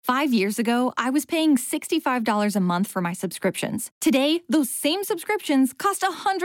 5 years ago, I was paying $65 a month for my subscriptions. Today, those same subscriptions cost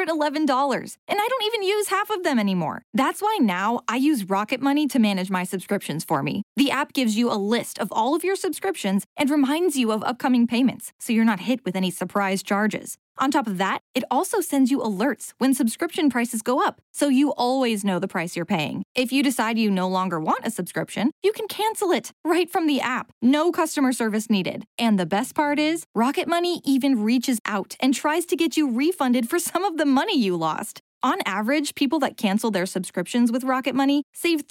$111, and I don't even use half of them anymore. That's why now I use Rocket Money to manage my subscriptions for me. The app gives you a list of all of your subscriptions and reminds you of upcoming payments, so you're not hit with any surprise charges. On top of that, it also sends you alerts when subscription prices go up, so you always know the price you're paying. If you decide you no longer want a subscription, you can cancel it right from the app. No customer service needed. And the best part is, Rocket Money even reaches out and tries to get you refunded for some of the money you lost. On average, people that cancel their subscriptions with Rocket Money save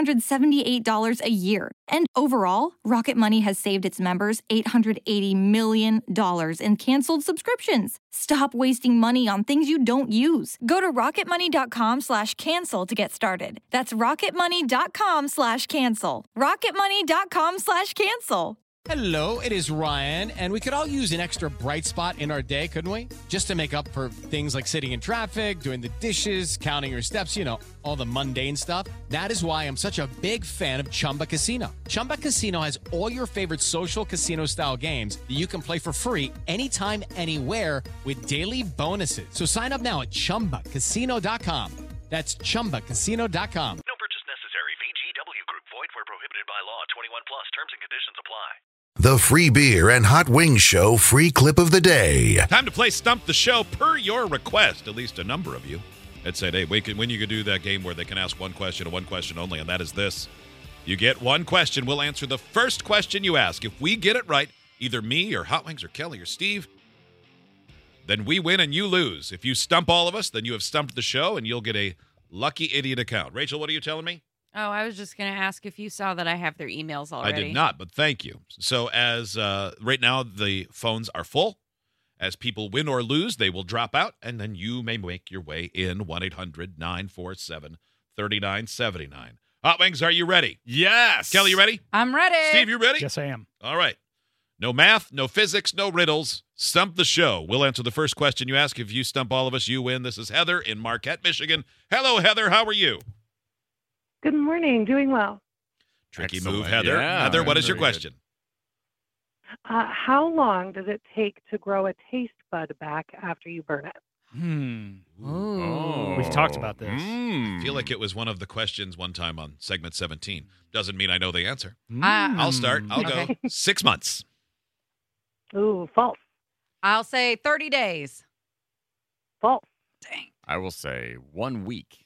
$378 a year. And overall, Rocket Money has saved its members $880 million in canceled subscriptions. Stop wasting money on things you don't use. Go to rocketmoney.com/cancel to get started. That's rocketmoney.com/cancel. rocketmoney.com/cancel. Hello, it is Ryan, and we could all use an extra bright spot in our day, couldn't we? Just to make up for things like sitting in traffic, doing the dishes, counting your steps, all the mundane stuff. That is why I'm such a big fan of Chumba Casino. Chumba Casino has all your favorite social casino-style games that you can play for free anytime, anywhere with daily bonuses. So sign up now at ChumbaCasino.com. That's ChumbaCasino.com. No purchase necessary. VGW Group. Void where prohibited by law. 21 plus. Terms and conditions apply. The Free Beer and Hot Wings Show free clip of the day. Time to play Stump the Show per your request, at least a number of you. Had said, hey, when you could do that game where they can ask one question and one question only, and that is this. You get one question. We'll answer the first question you ask. If we get it right, either me or Hot Wings or Kelly or Steve, then we win and you lose. If you stump all of us, then you have stumped the show, and you'll get a Lucky Idiot account. Rachel, what are you telling me? Oh, I was just going to ask if you saw that I have their emails already. I did not, but thank you. So as right now the phones are full. As people win or lose, they will drop out, and then you may make your way in 1-800-947-3979. Hot Wings, are you ready? Yes. Kelly, you ready? I'm ready. Steve, you ready? Yes, I am. All right. No math, no physics, no riddles. Stump the show. We'll answer the first question you ask. If you stump all of us, you win. This is Heather in Marquette, Michigan. Hello, Heather. How are you? Good morning. Doing well. Tricky Excellent. move, Heather. Yeah, Heather, what is your very question? How long does it take to grow a taste bud back after you burn it? Ooh. We've talked about this. I feel like it was one of the questions one time on segment 17. Doesn't mean I know the answer. I'll start. I'll go 6 months. Ooh, false. I'll say 30 days. False. Dang. I will say 1 week.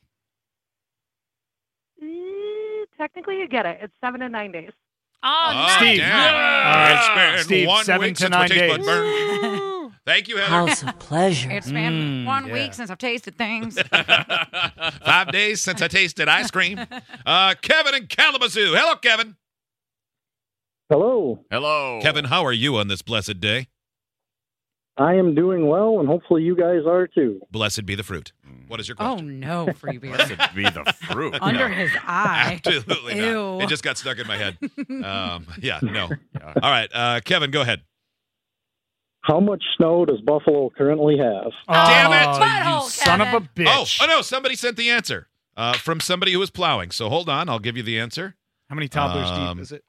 Technically, you get it. It's 7 to 9 days. Oh, nice. Steve. It's been Steve, 1 7 week to since my 9 taste days. bud burned. Thank you, Heather. House of pleasure. It's been 1 week since I've tasted things. 5 days since I tasted ice cream. Kevin in Kalamazoo. Hello, Kevin. Hello. Hello. Kevin, how are you on this blessed day? I am doing well, and hopefully you guys are too. Blessed be the fruit. What is your Oh, question? no, free beer. Blessed be the fruit. Under his eye. Absolutely Ew. not. It just got stuck in my head. No. All right, Kevin, go ahead. How much snow does Buffalo currently have? Damn it! Butthole, You son of a Kevin. bitch. Oh, no, somebody sent the answer from somebody who was plowing. So hold on, I'll give you the answer. How many toddlers deep is it?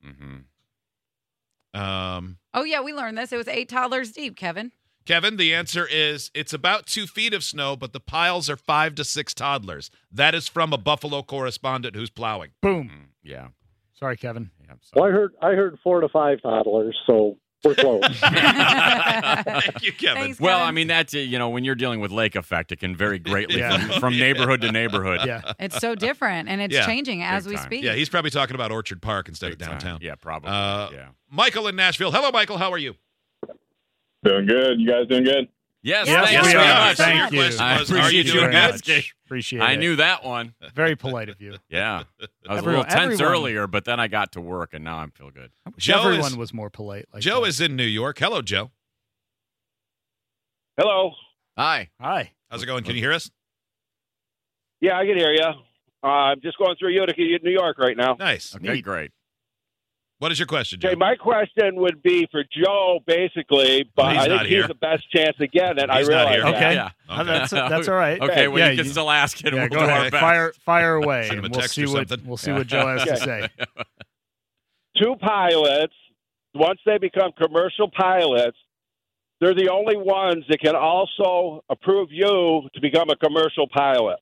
Oh, yeah, we learned this. It was 8 toddlers deep, Kevin. Kevin, the answer is it's about 2 feet of snow, but the piles are 5 to 6 toddlers. That is from a Buffalo correspondent who's plowing. Boom. Yeah. Sorry, Kevin. Yeah, Well, I heard 4 to 5 toddlers, so we're close. Thank you, Kevin. Thanks, Well, Kevin. I mean, that's, when you're dealing with lake effect, it can vary greatly Yeah. from neighborhood to neighborhood. Yeah. It's so different, and it's Yeah. changing as Big we time. speak. Yeah, he's probably talking about Orchard Park instead Big of downtown. time. Yeah, probably. Yeah. Michael in Nashville. Hello, Michael. How are you? Doing good. You guys doing good? Yes, Yes, thanks we very are. much. Thank Your you. question I was, are appreciate you you doing very good? asking. much. Appreciate I it. knew that one. Very polite of you. Yeah. I was a little tense Everyone- earlier, but then I got to work, and now I feel good. Everyone was more polite. Like Joe that. is in New York. Hello, Joe. Hello. Hi. Hi. How's it going? Can you hear us? Yeah, I can hear you. I'm just going through Utica, New York right now. Nice. Okay, great. What is your question, Joe? Okay, my question would be for Joe, basically, but He's I not think here. he's the best chance to get it. I He's not realize here. that. Okay. Yeah. That's all right. Okay, well, Yeah, you can still ask it. Yeah, We'll go do our ahead. best. Fire away, Send him and a we'll text see or what something. Joe has to say. Two pilots once they become commercial pilots, they're the only ones that can also approve you to become a commercial pilot.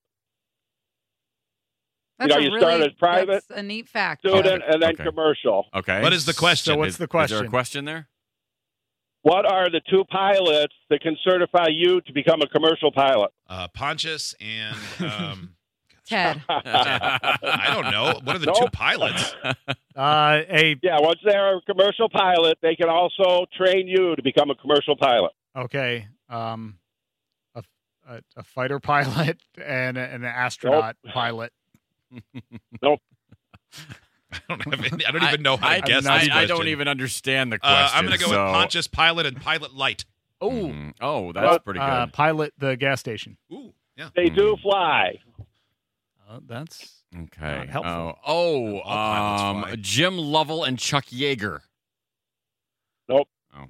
That's you start as private, that's a neat fact. student, and then commercial. Okay. What is the question? So what's the question? Is there a question there? What are the two pilots that can certify you to become a commercial pilot? Pontius and Ted. I don't know. What are the two pilots? Once they're a commercial pilot, they can also train you to become a commercial pilot. Okay. A fighter pilot and an astronaut pilot. Nope. I don't even know how to guess this question. I don't even understand the question. I'm going to go with Pontius Pilot and Pilot Light. Oh, that's pretty good. Pilot the gas station. Ooh, yeah. They do fly. That's okay. helpful. Jim Lovell and Chuck Yeager. Nope.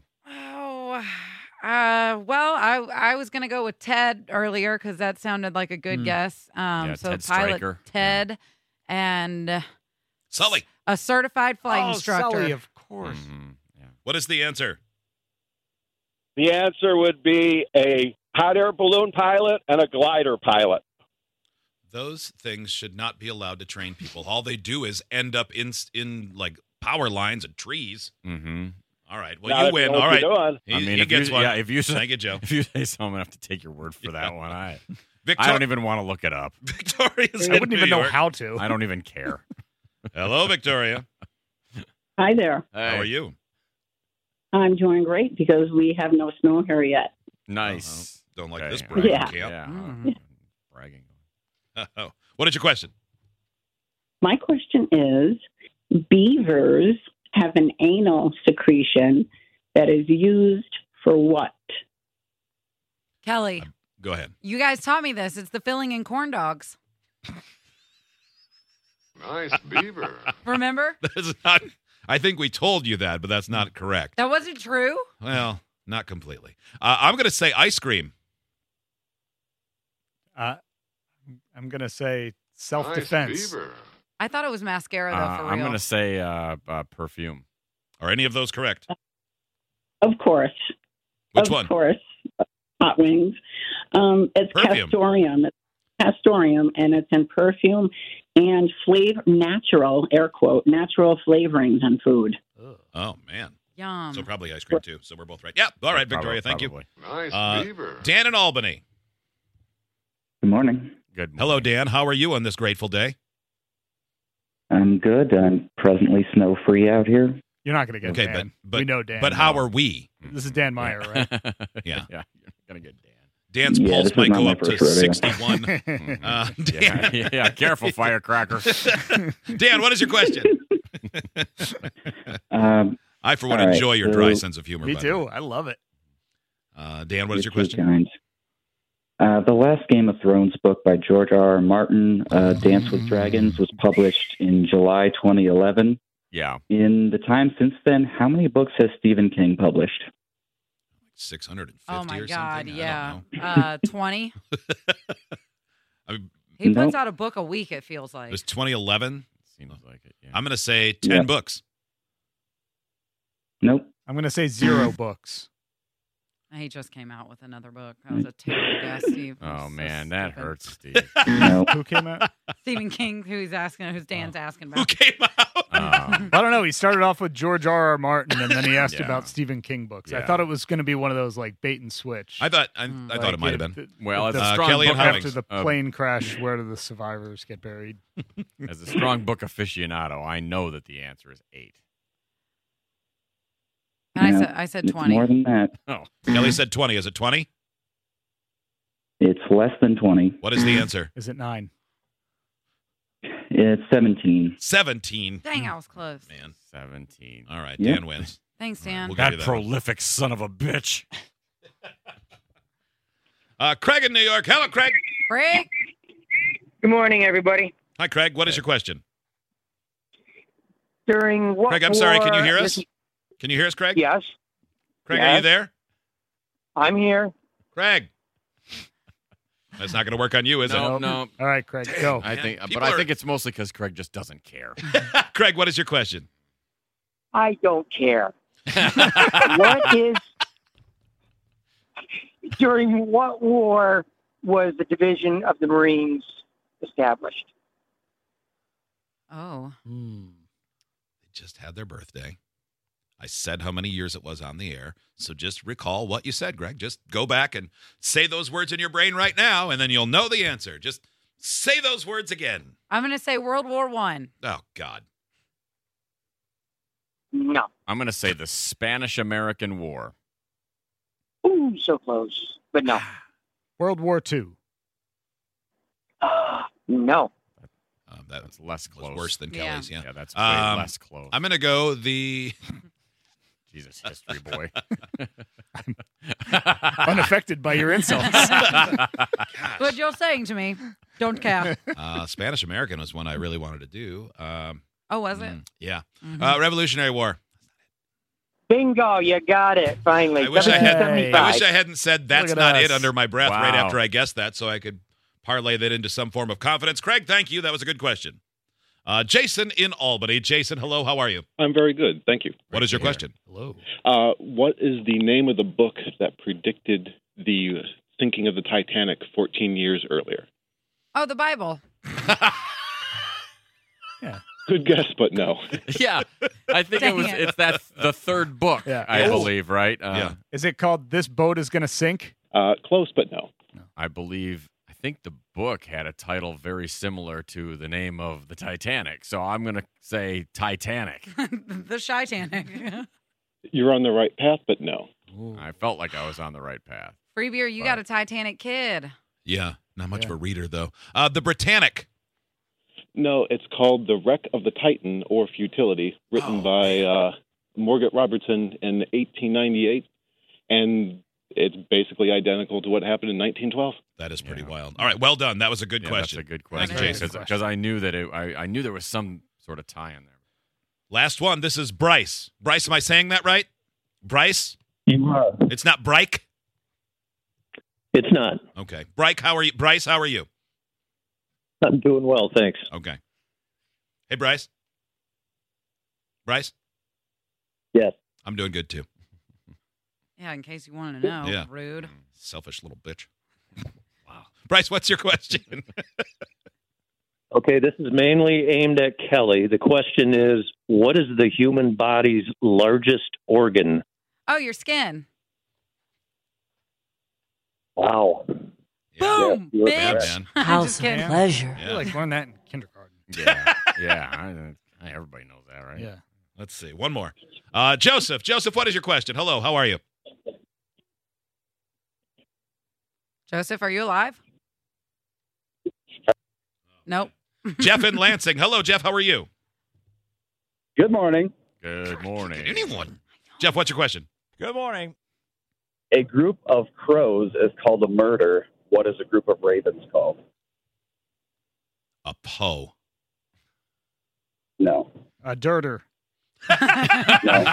Well, I was going to go with Ted earlier because that sounded like a good guess. So Ted pilot Stryker. Ted and Sully. a certified flight instructor. Sully, of course. What is the answer? The answer would be a hot air balloon pilot and a glider pilot. Those things should not be allowed to train people. All they do is end up in like power lines and trees. Mm-hmm. All right. Well, you win. All right. He gets one. If you say, thank you, Joe. If you say so, I'm gonna have to take your word for that one. I Victor- don't even want to look it up. Victoria's I wouldn't even know how to. I don't even care. Hello, Victoria. Hi there. How are you? I'm doing great because we have no snow here yet. Nice. Don't like Okay. this bragging Yeah. camp. Bragging. What is your question? My question is, beavers have an anal secretion that is used for what? Kelly, Go ahead. you guys taught me this. It's the filling in corn dogs. Nice beaver. Remember? That is not. I think we told you that, but that's not correct. That wasn't true? Well, not completely. I'm going to say ice cream. I'm going to say self-defense. Nice beaver. I thought it was mascara, though, for real. I'm going to say perfume. Are any of those correct? Of course. Which one? Of course. Hot wings. It's Perfume. castoreum. It's castoreum, and it's in perfume and natural, air quote, natural flavorings in food. Oh, man. Yum. So probably ice cream, too. So we're both right. Yeah. All right, Victoria. Thank you. Nice beaver. Dan in Albany. Good morning. Good. Hello, Dan. How are you on this grateful day? I'm good. I'm presently snow-free out here. You're not going to get Okay, Dan. but we know Dan. But how are we? This is Dan Meyer, right? Yeah. Yeah, you're going to get Dan. Dan's Yeah, pulse this is might not go my up to first rodeo. 61. Dan, Yeah, careful, firecracker. Dan, what is your question? I, for one, all right, enjoy your dry sense of humor. Me by the too. way. I love it. Dan, what is your You're too question? kind. The last Game of Thrones book by George R.R. Martin, Dance with Dragons, was published in July 2011. Yeah. In the time since then, how many books has Stephen King published? 650 Oh, my or God, something? yeah. 20. I mean, He puts Nope. out a book a week, it feels it like. was 2011. Seems like it. Yeah. I'm going to say 10 Yeah. books. Nope. I'm going to say 0 books. He just came out with another book. That was a terrible guess, Steve. Oh, So man, that stupid. hurts, Steve. No. Who came out? Stephen King, who's Dan's asking Who about. came out? I don't know. He started off with George R.R. Martin, and then he asked Yeah. about Stephen King books. I Yeah. thought it was going to be one of those like bait and switch. I thought it might have been. Well, it's the a strong Kelly book and after Hummings. the plane crash, where do the survivors get buried? As a strong book aficionado, I know that the answer is 8. And No, I said it's 20. more than that. Oh, Kelly said 20. Is it 20? It's less than 20. What is the answer? Is it 9? It's 17. 17. Dang, I was close. Man. 17. All right. Yep. Dan wins. Thanks, Dan. We'll give you That that one. prolific son of a bitch. Craig in New York. Hello, Craig. Craig? Good morning, everybody. Hi, Craig. What is your question? During what Craig, I'm sorry. Can you war hear is- us? Can you hear us, Craig? Yes, Craig, are you Yes. there? I'm here. Craig. That's not going to work on you, is No, it? no. All right, Craig, go. I think, People but I are- think it's mostly because Craig just doesn't care. Craig, what is your question? I don't care. During what war was the division of the Marines established? Oh. They just had their birthday. I said how many years it was on the air. So just recall what you said, Greg. Just go back and say those words in your brain right now, and then you'll know the answer. Just say those words again. I'm going to say World War I. Oh, God. No. I'm going to say the Spanish-American War. Ooh, so close, but no. World War II. No. That's less close. Worse than Kelly's, yeah. Yeah, that's way less close. I'm going to go the... Jesus, history boy. Unaffected by your insults. What you're saying to me, don't care. Spanish American was one I really wanted to do. Oh, was it? Yeah. Mhm. Revolutionary War. Bingo, you got it, finally. I wish I 1775. hadn't said that's Look at not us. it under my breath right Wow. after I guessed that, so I could parlay that into some form of confidence. Craig, thank you. That was a good question. Jason in Albany. Jason, hello. How are you? I'm very good. Thank you. What is your question? Hello. What is the name of the book that predicted the sinking of the Titanic 14 years earlier? Oh, the Bible. Good guess, but no. Yeah, I think Dang it's the third book, Yeah. I Oh. believe, right? Yeah. Is it called This Boat Is Gonna Sink? Close, but no. I think the book had a title very similar to the name of the Titanic. So I'm going to say Titanic. The Titanic. You're on the right path, but no. I felt like I was on the right path. Free beer, you got a Titanic kid. Yeah, not much of a reader, though. The Britannic. No, it's called The Wreck of the Titan or Futility, written by Morgan Robertson in 1898. And it's basically identical to what happened in 1912. That is pretty wild. All right, well done. That was a good question. That's a good Thank question. you, Jason. Because I knew that I knew there was some sort of tie in there. Last one. This is Bryce. Bryce, am I saying that right? Bryce? You are. It's not Bryke? It's not. Okay. Bryce, how are you? Bryce, how are you? I'm doing well, thanks. Okay. Hey, Bryce. Bryce? Yes. I'm doing good, too. Yeah, in case you wanted to know. Yeah. Rude. Selfish little bitch. Wow. Bryce, what's your question? Okay, this is mainly aimed at Kelly. The question is, what is the human body's largest organ? Oh, your skin. Wow. Boom, you were bitch. correct. Man. I'm just kidding. pleasure. Yeah. You like learned that in kindergarten. Yeah. Everybody knows that, right? Yeah. Let's see. One more. Joseph. Joseph, what is your question? Hello, how are you? Joseph, are you alive? Nope. Jeff in Lansing. Hello, Jeff, how are you? Good morning. Good morning. Anyone? Jeff, what's your question? Good morning. A group of crows is called a murder. What is a group of ravens called? A Poe. No. A dirter. No.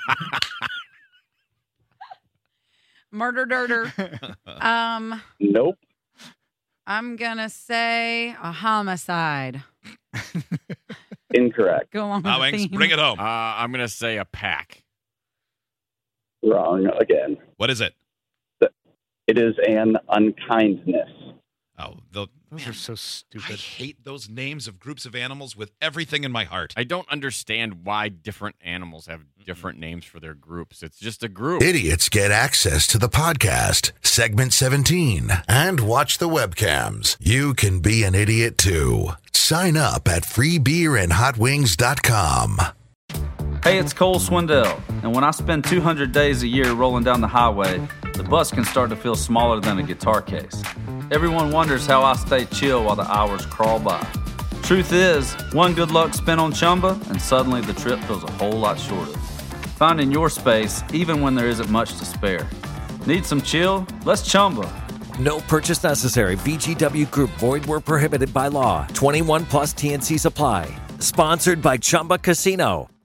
Murder dirter. Nope. I'm gonna say a homicide. Incorrect. Go along with Now, the Ings, theme. bring it home. I'm going to say a pack. Wrong again. What is it? It is an unkindness. Oh, Those are so stupid. I hate those names of groups of animals with everything in my heart. I don't understand why different animals have different names for their groups. It's just a group. Idiots get access to the podcast, segment 17, and watch the webcams. You can be an idiot too. Sign up at freebeerandhotwings.com. Hey, it's Cole Swindell, and when I spend 200 days a year rolling down the highway, the bus can start to feel smaller than a guitar case. Everyone wonders how I stay chill while the hours crawl by. Truth is, one good luck spin on Chumba, and suddenly the trip feels a whole lot shorter. Finding your space, even when there isn't much to spare. Need some chill? Let's Chumba. No purchase necessary. VGW Group. Void where prohibited by law. 21 plus TNC Supply. Sponsored by Chumba Casino.